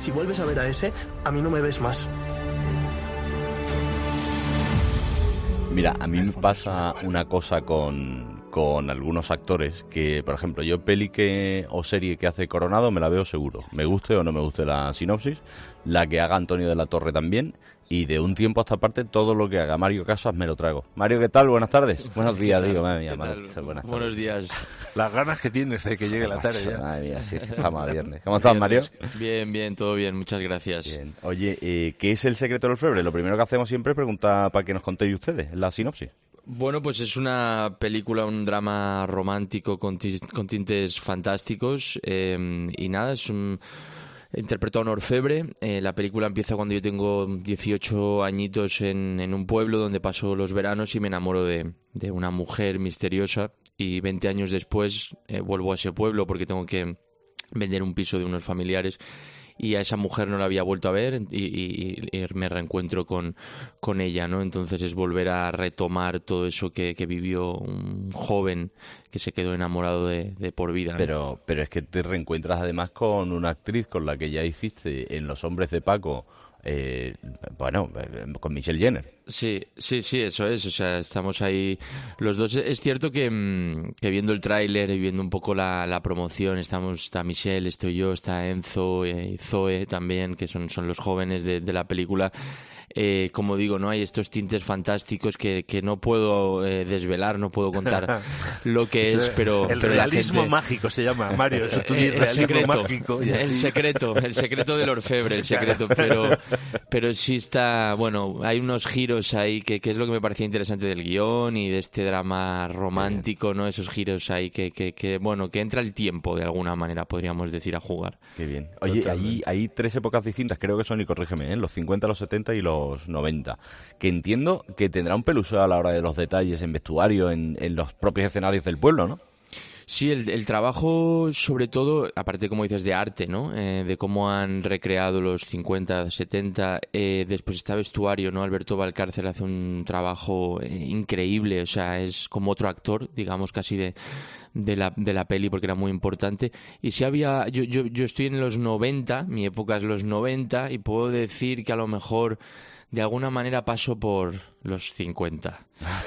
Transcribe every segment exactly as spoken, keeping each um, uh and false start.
Si vuelves a ver a ese, a mí no me ves más. Mira, a mí me pasa una cosa con, con algunos actores que, por ejemplo, yo peli que, o serie que hace Coronado me la veo seguro. Me guste o no me guste la sinopsis, la que haga Antonio de la Torre también, y de un tiempo a esta parte todo lo que haga Mario Casas me lo trago. Mario, ¿qué tal? Buenas tardes. Buenos días, digo, madre mía. Madre, buenas Buenos días. Las ganas que tienes de que llegue la tarde ya. Madre mía, sí, estamos a viernes. ¿Cómo estás, Mario? Bien, bien, todo bien, muchas gracias. Bien. Oye, eh, ¿qué es El secreto del orfebre? Lo primero que hacemos siempre es preguntar para que nos contéis ustedes la sinopsis. Bueno, pues es una película, un drama romántico con, ti- con tintes fantásticos eh, y nada, es un... Interpretó a un orfebre. Eh, la película empieza cuando yo tengo dieciocho añitos en, en un pueblo donde paso los veranos y me enamoro de, de una mujer misteriosa, y veinte años después eh, vuelvo a ese pueblo porque tengo que vender un piso de unos familiares, y a esa mujer no la había vuelto a ver y, y, y me reencuentro con, con ella, ¿no? Entonces es volver a retomar todo eso que, que vivió un joven que se quedó enamorado de, de por vida, ¿no? Pero, pero es que te reencuentras además con una actriz con la que ya hiciste en Los hombres de Paco, eh, bueno, con Michelle Jenner. Sí, sí, sí, eso es. O sea, estamos ahí los dos. Es cierto que, que viendo el tráiler y viendo un poco la, la promoción, estamos, está Michelle, estoy yo, está Enzo, eh, Zoe también, que son, son los jóvenes de, de la película. Eh, como digo, no hay estos tintes fantásticos que, que no puedo eh, desvelar, no puedo contar lo que es, pero el pero realismo gente... mágico se llama, Mario. Eso tú dices, el realismo secreto, mágico. Y el así. secreto, el secreto del orfebre, el secreto. Pero, pero sí está, bueno, hay unos giros ahí que, que es lo que me parecía interesante del guión y de este drama romántico, ¿no? Esos giros ahí que, que, que, bueno, que entra el tiempo de alguna manera, podríamos decir, a jugar. Qué bien. Oye, ahí hay tres épocas distintas, creo que son, y corrígeme, ¿eh? Los cincuenta, los setenta y los noventa, que entiendo que tendrá un peluso a la hora de los detalles en vestuario, en, en los propios escenarios del pueblo, ¿no? Sí, el, el trabajo, sobre todo, aparte, como dices, de arte, ¿no? Eh, de cómo han recreado los cincuenta, setenta, eh, después está vestuario, ¿no? Alberto Valcárcel hace un trabajo eh, increíble, o sea, es como otro actor, digamos, casi de... de la, de la peli, porque era muy importante. Y si había, yo, yo, yo estoy en los noventa, mi época es los noventa, y puedo decir que a lo mejor de alguna manera paso por los cincuenta.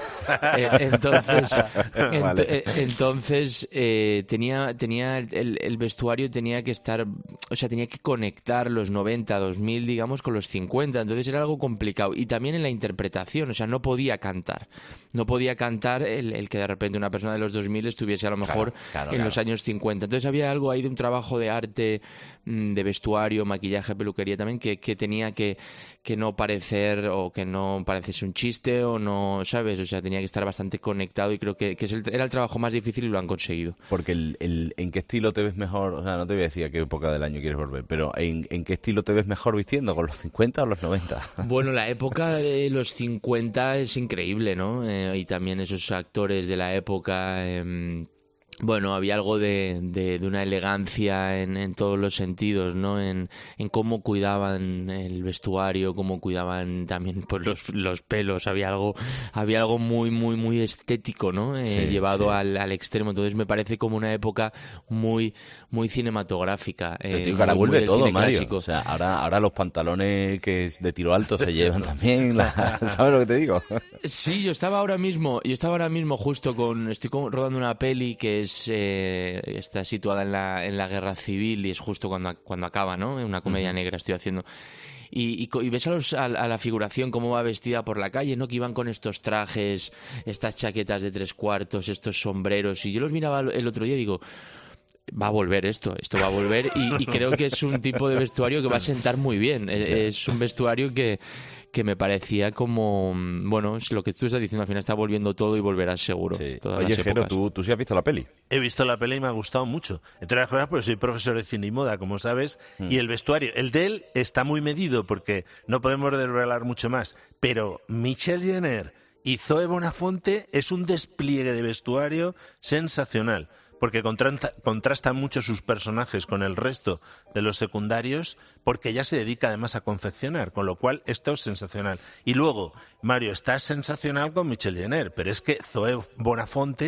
eh, entonces, ent- Vale. eh, entonces eh, tenía, tenía el, el vestuario tenía que estar, o sea, tenía que conectar los noventa, dos mil, digamos, con los cincuenta. Entonces era algo complicado. Y también en la interpretación, o sea, no podía cantar. No podía cantar el, el que de repente una persona de los dos mil estuviese a lo mejor Claro, claro, en claro. los años cincuenta. Entonces había algo ahí de un trabajo de arte, de vestuario, maquillaje, peluquería también, que, que tenía que, que no parecer, o que no pareciese un chiste, o no, ¿sabes? O sea, tenía que estar bastante conectado, y creo que, que es el, era el trabajo más difícil y lo han conseguido. Porque el, el, ¿en qué estilo te ves mejor? O sea, no te voy a decir a qué época del año quieres volver, pero ¿en, en qué estilo te ves mejor vistiendo? ¿Con los cincuenta o los noventa? Bueno, la época de los cincuenta es increíble, ¿no? Eh, y también esos actores de la época... Eh, Bueno, había algo de, de, de una elegancia en, en todos los sentidos, ¿no? En, en cómo cuidaban el vestuario, cómo cuidaban también pues, los, los pelos. Había algo, había algo muy, muy, muy estético, ¿no? Eh, Sí, llevado sí. Al, al extremo. Entonces me parece como una época muy, muy cinematográfica. Pero eh, tío, que ahora muy- muy vuelve del todo, cine Mario. clásico. O sea, ahora, ahora los pantalones que es de tiro alto se llevan también. La, ¿sabes lo que te digo? Sí, yo estaba ahora mismo, yo estaba ahora mismo justo con, estoy con- rodando una peli que es eh, está situada en la en la guerra civil, y es justo cuando cuando acaba, ¿no? Una comedia Ujú. negra estoy haciendo. Y, y co- y ves a, los- a, a la figuración cómo va vestida por la calle, ¿no? Que iban con estos trajes, estas chaquetas de tres cuartos, estos sombreros, y yo los miraba el el otro día y digo, va a volver esto, esto va a volver, y, y creo que es un tipo de vestuario que va a sentar muy bien. Es, es un vestuario que, que me parecía como, bueno, es lo que tú estás diciendo, al final está volviendo todo y volverás seguro. Sí. todas Oye, las Jero, épocas. ¿tú, tú sí has visto la peli. He visto la peli y me ha gustado mucho. Entre las cosas, pues soy profesor de cine y moda, como sabes, Mm. y el vestuario, el de él está muy medido porque no podemos desvelar mucho más, pero Michelle Jenner y Zoe Bonafonte es un despliegue de vestuario sensacional, porque contrasta, contrastan mucho sus personajes con el resto de los secundarios, porque ella se dedica además a confeccionar, con lo cual esto es sensacional. Y luego, Mario, estás sensacional con Michelle Jenner, pero es que Zoe Bonafonte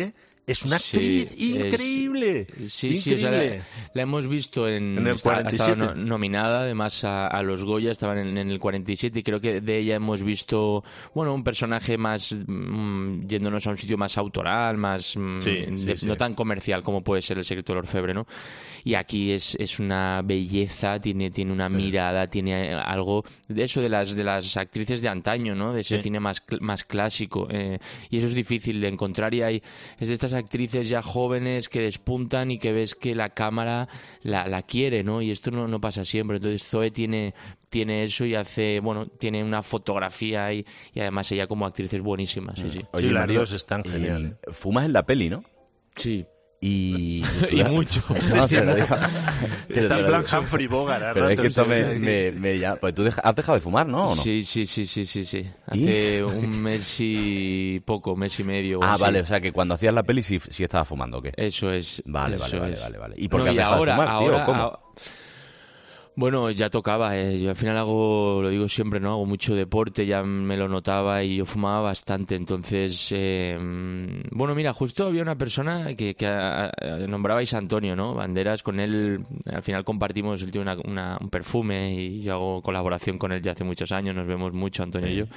es una actriz sí, increíble. Es, sí, increíble. sí, o sea, la, la hemos visto en... En el cuarenta y siete. Estaba no, nominada además a, a los Goya, estaban en, en el cuarenta y siete y creo que de ella hemos visto, bueno, un personaje más mmm, yéndonos a un sitio más autoral, más mmm, sí, sí, de, sí. no tan comercial como puede ser El secreto del orfebre, ¿no? Y aquí es, es una belleza, tiene, tiene una mirada, tiene algo de eso de las de las actrices de antaño, ¿no? De ese sí. cine más, más clásico. Eh, y eso es difícil de encontrar y hay es de estas actrices ya jóvenes que despuntan y que ves que la cámara la, la quiere, ¿no? Y esto no, no pasa siempre. Entonces Zoe tiene, tiene eso y hace, bueno, tiene una fotografía y, y además ella como actriz es buenísima, sí, sí. Oye, sí, las dos están geniales. Fumas en la peli, ¿no? Sí. Y, y mucho. No, se lo digo. Está en plan Humphrey Bogart. Pero es que esto me, me, me ya, pues tú deja, has dejado de fumar, ¿no? ¿O no? Sí, sí, sí, sí, sí, sí. Hace ¿Y? un mes y poco, mes y medio. Ah, así. Vale, o sea que cuando hacías la peli sí, sí estabas fumando, ¿o qué? Eso es. Vale, eso vale, vale, es. vale, vale. ¿Y por qué no, has y dejado ahora, de fumar, ahora, tío? ¿Cómo? A... Bueno, ya tocaba, ¿eh? Yo al final hago, lo digo siempre, ¿no? Hago mucho deporte, ya me lo notaba y yo fumaba bastante. Entonces, eh, bueno, mira, justo había una persona que, que a, a, nombrabais a Antonio, ¿no? Banderas, con él, al final compartimos, él tiene una, una, un perfume y yo hago colaboración con él ya hace muchos años, nos vemos mucho, Antonio sí. y yo.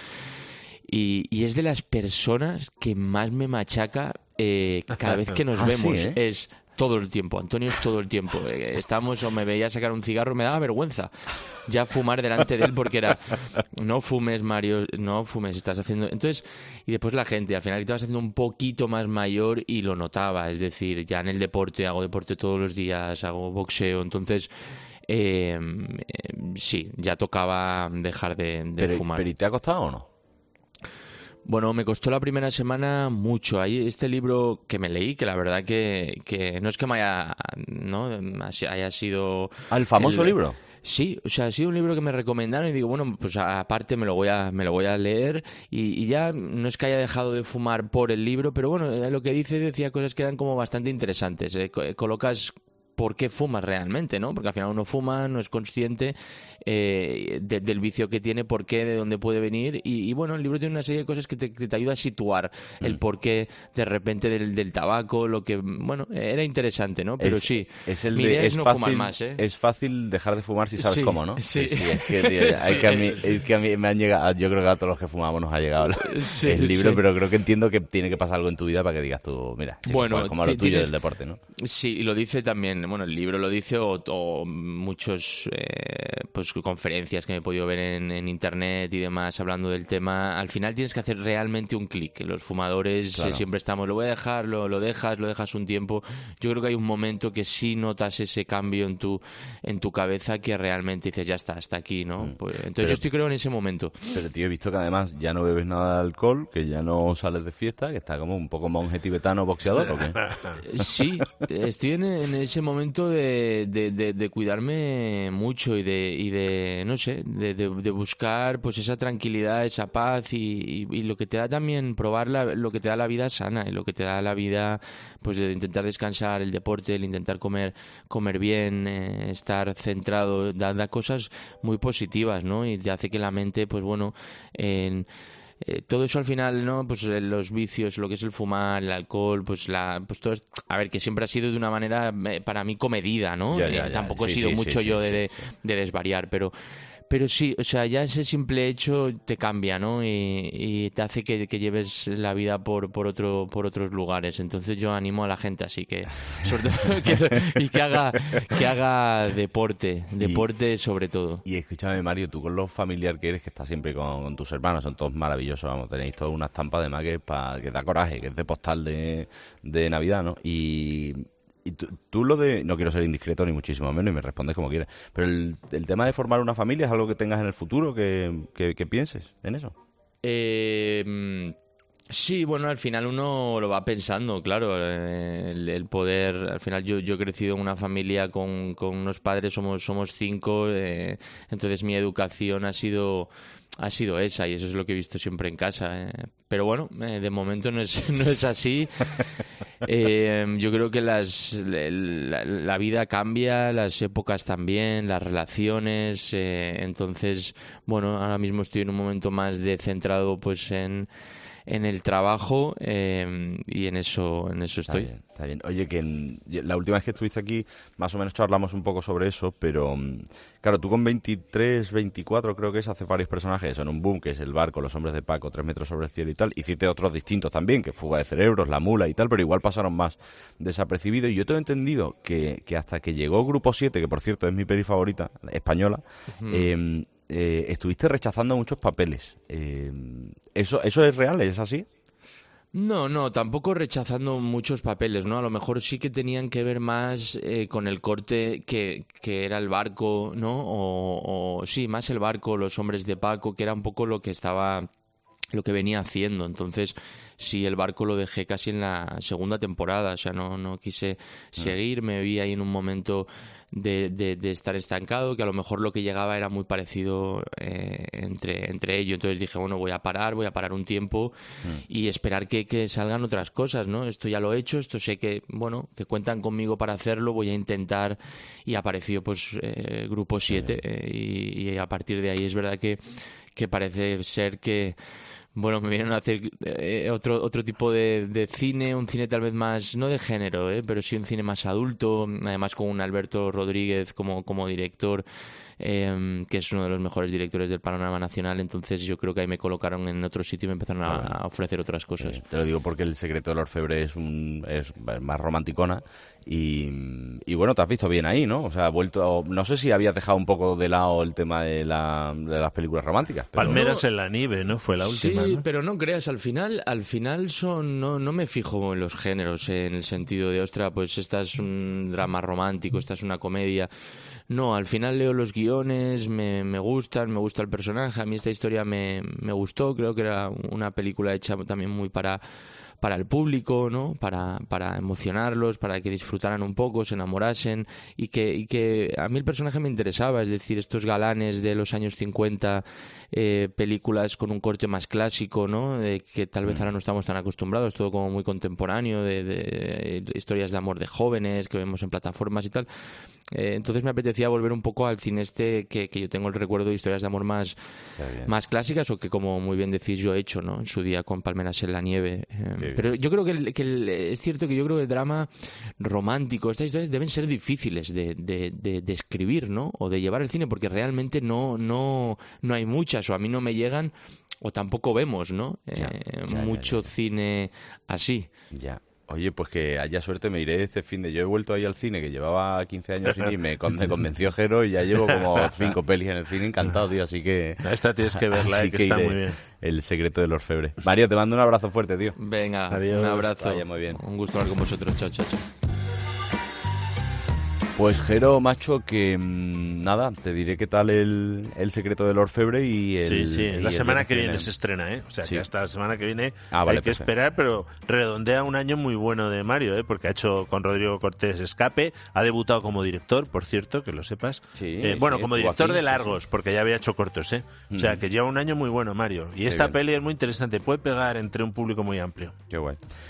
Y, y es de las personas que más me machaca eh, cada vez que nos ah, vemos. Sí, ¿eh? Es... todo el tiempo, Antonio es todo el tiempo. Estábamos o me veía sacar un cigarro, me daba vergüenza ya fumar delante de él porque era no fumes, Mario, no fumes, estás haciendo... Entonces, y después la gente, al final te vas haciendo un poquito más mayor y lo notaba, es decir, ya en el deporte, hago deporte todos los días, hago boxeo, entonces... Eh, eh, sí, ya tocaba dejar de, de pero, fumar. ¿Pero y te ha costado o no? Bueno, me costó la primera semana mucho. Ahí este libro que me leí, que la verdad que, que no es que me haya, no, haya sido... ¿Ah, el famoso el, libro? Sí, o sea, ha sido un libro que me recomendaron y digo, bueno, pues aparte me lo voy a, me lo voy a leer y, y ya no es que haya dejado de fumar por el libro, pero bueno, lo que dice decía cosas que eran como bastante interesantes. Eh, colocas... por qué fumas realmente, ¿no? Porque al final uno fuma, no es consciente eh, de, del vicio que tiene, por qué, de dónde puede venir. Y, y bueno, el libro tiene una serie de cosas que te, que te ayuda a situar mm. el porqué de repente del, del tabaco, lo que, bueno, era interesante, ¿no? Pero es, sí, es el mi de, idea es es no fácil, fumar más, ¿eh? Es fácil dejar de fumar si sabes sí, cómo, ¿no? Sí, sí, sí es que, tío, hay que a mí, es que a mí me han llegado, yo creo que a todos los que fumamos nos ha llegado el, sí, el libro, sí. pero creo que entiendo que tiene que pasar algo en tu vida para que digas tú, mira, sí, bueno, pues, como lo tuyo tienes, del deporte, ¿no? Sí, y lo dice también, bueno, el libro lo dice o, o muchos eh, pues conferencias que me he podido ver en, en internet y demás hablando del tema. Al final tienes que hacer realmente un clic. Los fumadores claro. eh, siempre estamos, lo voy a dejar, lo, lo dejas, lo dejas un tiempo. Yo creo que hay un momento que sí notas ese cambio en tu en tu cabeza que realmente dices, ya está, hasta aquí, ¿no? Mm. Pues, entonces pero, yo estoy creo en ese momento. Pero tío, he visto que además ya no bebes nada de alcohol, que ya no sales de fiesta, que está como un poco monje tibetano boxeador, ¿o qué? Sí, estoy en, en ese momento de, de, de, de cuidarme mucho y de, y de no sé, de, de, de buscar pues esa tranquilidad, esa paz y, y, y lo que te da también probar la, lo que te da la vida sana y lo que te da la vida pues de intentar descansar, el deporte, el intentar comer comer bien, eh, estar centrado, da, da cosas muy positivas, ¿no? Y te hace que la mente pues bueno, en Eh, todo eso al final, ¿no? Pues eh, los vicios, lo que es el fumar, el alcohol, pues la, pues todo es, a ver, que siempre ha sido de una manera eh, para mí comedida, ¿no? Ya, ya, eh, ya. Tampoco Sí, he sido sí, mucho sí, yo sí, de, sí, sí. de desvariar, pero pero sí, o sea, ya ese simple hecho te cambia, ¿no? Y, y te hace que, que lleves la vida por por otro por otros lugares. Entonces yo animo a la gente así que sobre todo que, y que haga que haga deporte, deporte y, sobre todo. Y escúchame, Mario, tú con lo familiar que eres, que estás siempre con, con tus hermanos, son todos maravillosos, vamos, tenéis toda una estampa además que, pa, que da coraje, que es de postal de, de Navidad, ¿no? Y Y tú, tú lo de... No quiero ser indiscreto ni muchísimo menos y me respondes como quieras. Pero el, el tema de formar una familia es algo que tengas en el futuro, que, que, que pienses en eso. Eh... Sí, bueno, al final uno lo va pensando, claro, eh, el, el poder, al final yo, yo he crecido en una familia con, con unos padres, somos somos cinco, eh, entonces mi educación ha sido ha sido esa y eso es lo que he visto siempre en casa. Eh. Pero bueno, eh, de momento no es no es así. Eh, yo creo que las la, la vida cambia, las épocas también, las relaciones, eh, entonces, bueno, ahora mismo estoy en un momento más de centrado pues en en el trabajo eh, y en eso en eso estoy. Está bien, está bien. Oye, que en, la última vez que estuviste aquí, más o menos charlamos un poco sobre eso, pero claro, tú con veintitrés, veinticuatro creo que es, hace varios personajes en un boom, que es El Barco, Los Hombres de Paco, Tres metros sobre el cielo y tal. Hiciste otros distintos también, que Fuga de cerebros, La mula y tal, pero igual pasaron más desapercibidos. Y yo tengo entendido que, que hasta que llegó Grupo siete, que por cierto es mi peli favorita, española, uh-huh. eh, eh, estuviste rechazando muchos papeles. Eh, ¿eso, ¿Eso es real? ¿Es así? No, no, tampoco rechazando muchos papeles, ¿no? A lo mejor sí que tenían que ver más eh, con el corte que, que era El Barco, ¿no? O, o sí, más El Barco, Los Hombres de Paco, que era un poco lo que estaba, lo que venía haciendo. Entonces, sí, El Barco lo dejé casi en la segunda temporada, o sea, no, no quise seguir, me vi ahí en un momento de, de, de estar estancado, que a lo mejor lo que llegaba era muy parecido eh, entre, entre ellos. Entonces dije, bueno, voy a parar, voy a parar un tiempo mm. y esperar que, que salgan otras cosas, ¿no? Esto ya lo he hecho, esto sé que, bueno, que cuentan conmigo para hacerlo, voy a intentar, y apareció pues eh, Grupo siete eh, y, y a partir de ahí es verdad que, que parece ser que bueno, me vienen a hacer eh, otro otro tipo de, de cine, un cine tal vez más, no de género, eh, pero sí un cine más adulto, además con un Alberto Rodríguez como, como director, eh, que es uno de los mejores directores del panorama nacional. Entonces yo creo que ahí me colocaron en otro sitio y me empezaron a, a ofrecer otras cosas. Eh, te lo digo porque El secreto del orfebre es, un, es más romanticona y, y bueno, te has visto bien ahí, ¿no? O sea, vuelto, no sé si habías dejado un poco de lado el tema de, la, de las películas románticas. Pero Palmeras no, en la nieve, ¿no? Fue la última. Sí, ¿no? Pero no creas, al final, al final son, no, no me fijo en los géneros, eh, en el sentido de, ostra, pues esta es un drama romántico, esta es una comedia. No, al final leo los guiones, me, me gustan, me gusta el personaje. A mí esta historia me, me gustó, creo que era una película hecha también muy para, para el público, ¿no? Para, para emocionarlos, para que disfrutaran un poco, se enamorasen y que, y que a mí el personaje me interesaba, es decir, estos galanes de los años cincuenta, eh, películas con un corte más clásico, ¿no? De que tal vez ahora no estamos tan acostumbrados, todo como muy contemporáneo, de, de, de historias de amor de jóvenes que vemos en plataformas y tal. Eh, entonces me apetecía volver un poco al cine este que, que yo tengo el recuerdo de historias de amor más, más clásicas, o que, como muy bien decís, yo he hecho, ¿no? En su día con Palmeras en la nieve. Eh, pero yo creo que, el, que el, es cierto que yo creo que el drama romántico, estas historias deben ser difíciles de, de, de, de escribir, ¿no? O de llevar al cine, porque realmente no, no, no hay muchas, o a mí no me llegan, o tampoco vemos, ¿no? Ya, eh, ya, mucho ya, ya. cine así. Ya. Oye, pues que haya suerte, me iré este fin de... Yo he vuelto ahí al cine, que llevaba quince años sin ir, me, me convenció Jero y ya llevo como cinco pelis en el cine, encantado, tío, así que... Esta tienes que verla, eh, que, que está muy bien. El secreto del orfebre. Mario, te mando un abrazo fuerte, tío. Venga, adiós. Un abrazo. Vaya, muy bien. Un gusto hablar con vosotros. Chao, chao, chao. Pues Jero, macho, que mmm, nada, te diré qué tal el, el secreto del orfebre y el... Sí, sí, y la el semana que viene se estrena, ¿eh? O sea, sí. que hasta la semana que viene ah, vale, hay que perfecto. esperar, pero redondea un año muy bueno de Mario, ¿eh? Porque ha hecho con Rodrigo Cortés Escape, ha debutado como director, por cierto, que lo sepas. Sí, eh, bueno, sí, como director aquí, de largos, sí, sí. porque ya había hecho cortos, ¿eh? O sea, que lleva un año muy bueno, Mario. Y Qué esta bien. peli es muy interesante, puede pegar entre un público muy amplio. Qué guay.